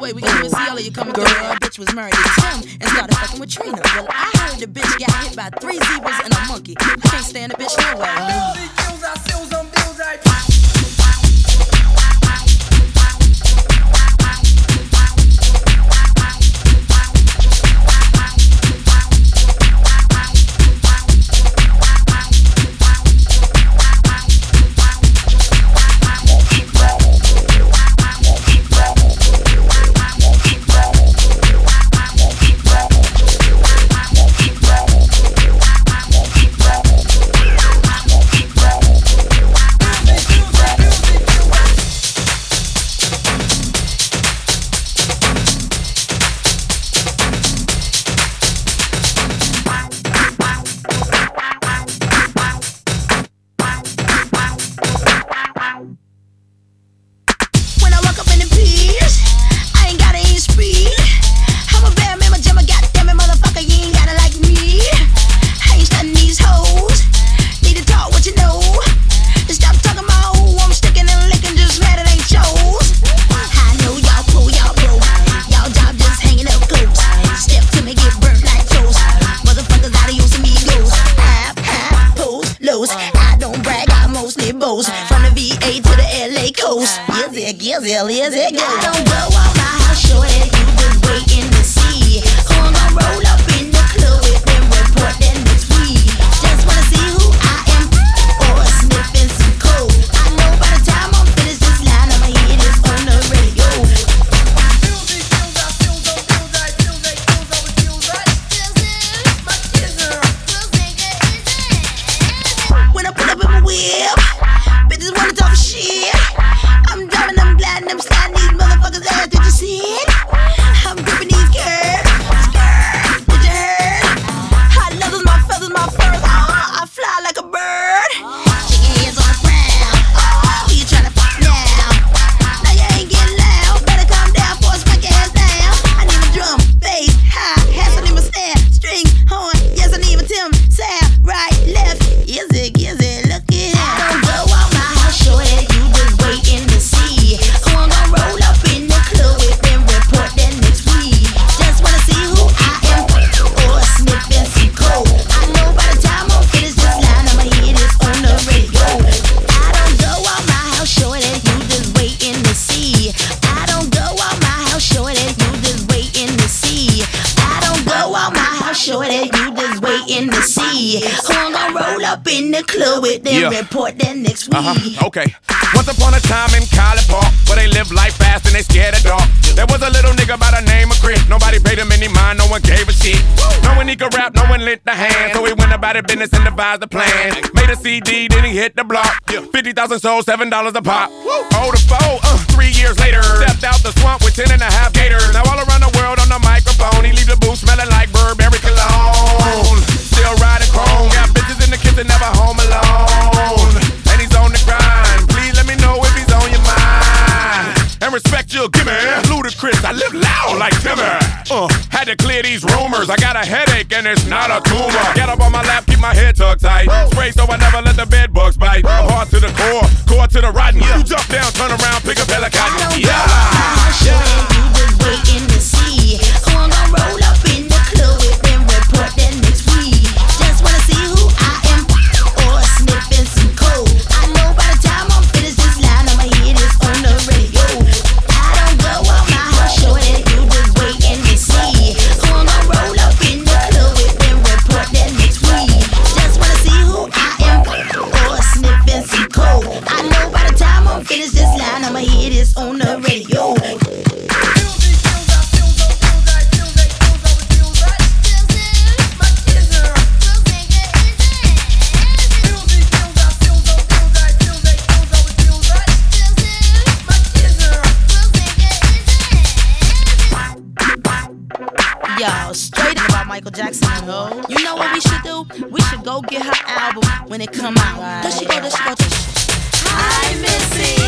way we got Ciela, you coming through. Her bitch was married to Tim and started fucking with Trina. Well, I heard the bitch got hit by 3 zebras and a monkey. I can't stand the bitch no way. Okay. Once upon a time in College Park, where they live life fast and they scared of dark. There was a little nigga by the name of Chris. Nobody paid him any mind, no one gave a shit. No one he could rap, no one lent a hand. So he went about his business and devised a plan. Made a CD, then he hit the block. 50,000 sold, $7 a pop. Oh, the foe, 3 years later, stepped out the swamp with 10 and a half gators. Now all around the world on the microphone, he leave the booth smelling like Burberry cologne. Still riding chrome, got bitches in the kitchen, never home alone. And he's on the grind, please let me know if he's on your mind. And respect you'll give me, Ludacris, I live loud like Timmy. Had to clear these rumors, I got a headache and it's not a tumor. Get up on my lap, keep my head tucked tight. Spray so I never let the bed bugs bite. I'm hard to the core to the rotten. You jump down, turn around, pick up hella cotton. Yeah. You just waiting to see who I'm gonna roll up in the club with and report that next week. Just wanna see who I am or sniffing some coke. I know by the time I'm finished this line, I'ma hear this on the radio. I don't go out my house, sure that you just waiting to see who I'm gonna roll up in the club with and report that next week. Just wanna see who I am or sniffing some coke. I know by the time I'm finished this line, I'ma hear this on the radio. Yo, straight up about Michael Jackson and her. You know what we should do? We should go get her album when it come out. There she go. Hi, Missy.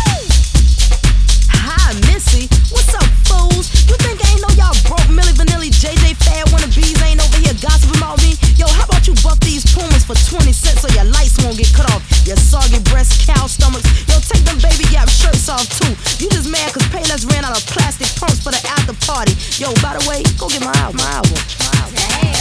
Hi, Missy. What's up, fools? You think I ain't know y'all broke Milli Vanilli, JJ Fad wannabes ain't over here gossiping about me? Yo, how about you buff these Pumas for 20 cents so your lights won't get cut off? Your soggy breasts, cow stomachs. Yo, take them baby gap shirts off too. You just mad cause Payless ran out of plastic pumps for the party. Yo, by the way, go get my album. My album.